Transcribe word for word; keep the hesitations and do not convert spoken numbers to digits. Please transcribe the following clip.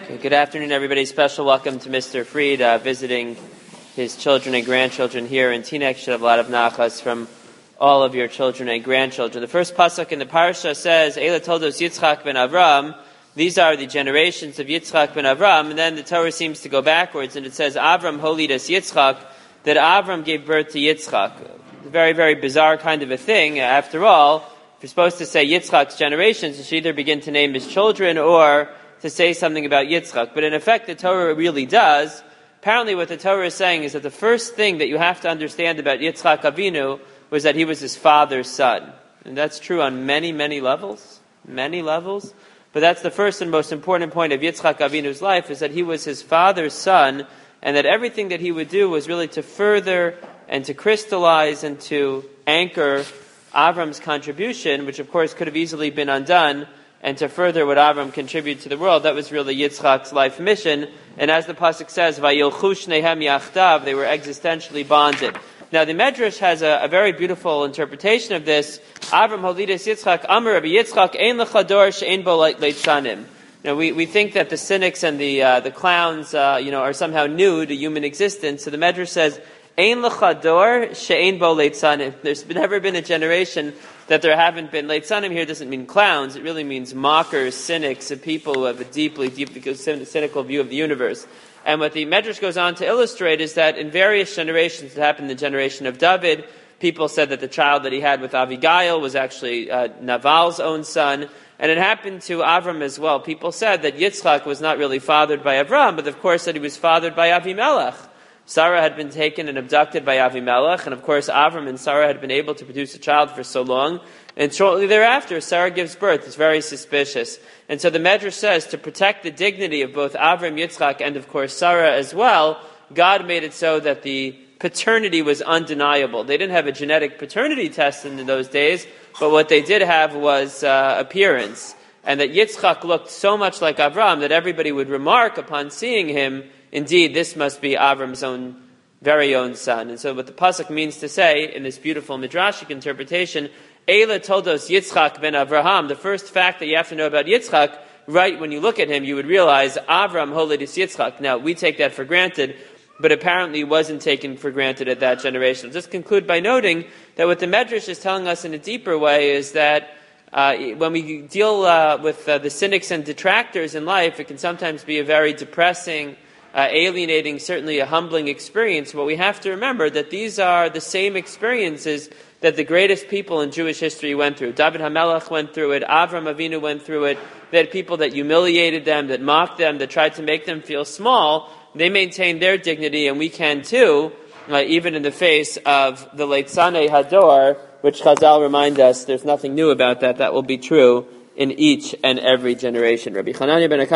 Okay, good afternoon, everybody. Special welcome to Mister Fried, uh, visiting his children and grandchildren here in Teaneck. Should have a lot of nachas from all of your children and grandchildren. The first pasuk in the parsha says, Eila toldos Yitzchak ben Avram. These are the generations of Yitzchak ben Avram. And then the Torah seems to go backwards, and it says, Avram holidas Yitzchak, that Avram gave birth to Yitzchak. A very, very bizarre kind of a thing. After all, if you're supposed to say Yitzchak's generations, you should either begin to name his children or to say something about Yitzchak. But in effect, the Torah really does. Apparently what the Torah is saying is that the first thing that you have to understand about Yitzchak Avinu was that he was his father's son. And that's true on many, many levels. Many levels. But that's the first and most important point of Yitzchak Avinu's life, is that he was his father's son, and that everything that he would do was really to further and to crystallize and to anchor Avram's contribution, which of course could have easily been undone, and to further what Avram contributed to the world. That was really Yitzchak's life mission. And as the pasuk says, "Vayilchu shnehem yachdav," they were existentially bonded. Now the Medrash has a, a very beautiful interpretation of this. Avram holidas Yitzchak, Amar Rabbi Yitzchak, Ein lecha dor she'ein bo leitzanim. Now we, we think that the cynics and the uh, the clowns, uh, you know, are somehow new to human existence. So the Medrash says, Ein lecha dor she'ein bo leitzanim. There's never been a generation that there haven't been. Leitzanim here doesn't mean clowns. It really means mockers, cynics, and people who have a deeply, deeply cynical view of the universe. And what the Medrash goes on to illustrate is that in various generations, it happened in the generation of David, people said that the child that he had with Abigail was actually uh, Naval's own son. And it happened to Avram as well. People said that Yitzchak was not really fathered by Avram, but of course that he was fathered by Avimelech. Sarah had been taken and abducted by Avimelech, and of course Avram and Sarah had been able to produce a child for so long, and shortly thereafter Sarah gives birth. It's very suspicious. And so the Medrash says, to protect the dignity of both Avram, Yitzchak, and of course Sarah as well, God made it so that the paternity was undeniable. They didn't have a genetic paternity test in those days, but what they did have was uh, appearance. And that Yitzchak looked so much like Avram that everybody would remark upon seeing him, indeed, this must be Avram's own, very own son. And so what the pasuk means to say, in this beautiful midrashic interpretation, Eila toldos Yitzchak ben Avraham, the first fact that you have to know about Yitzchak, right when you look at him, you would realize Avram holidis Yitzchak. Now, we take that for granted, but apparently it wasn't taken for granted at that generation. I'll just conclude by noting that what the Medrash is telling us in a deeper way is that uh, when we deal uh, with uh, the cynics and detractors in life, it can sometimes be a very depressing, Uh, alienating, certainly a humbling experience. But we have to remember that these are the same experiences that the greatest people in Jewish history went through. David HaMelech went through it. Avram Avinu went through it. They had people that humiliated them, that mocked them, that tried to make them feel small. They maintained their dignity, and we can too, uh, even in the face of the Leitzanei Hador, which Chazal remind us there's nothing new about that. That will be true in each and every generation. Rabbi Hanania ben